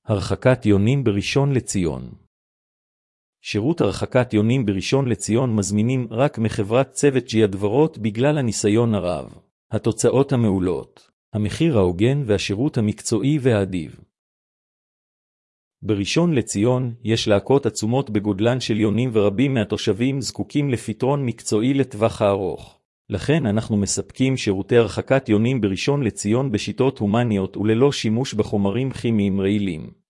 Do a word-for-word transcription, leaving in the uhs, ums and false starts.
הרחקת יונים בראשון לציון. שירות הרחקת יונים בראשון לציון מזמינים רק מחברת צוות ג'י הדברות בגלל הניסיון הרב, התוצאות המעולות, המחיר ההוגן והשירות המקצועי והאדיב. בראשון לציון יש להקות עצומות בגודלן של יונים ורבים מהתושבים זקוקים לפתרון מקצועי לטווח הארוך. לכן אנחנו מספקים שירותי הרחקת יונים בראשון לציון בשיטות הומניות וללא שימוש בחומרים כימיים רעילים.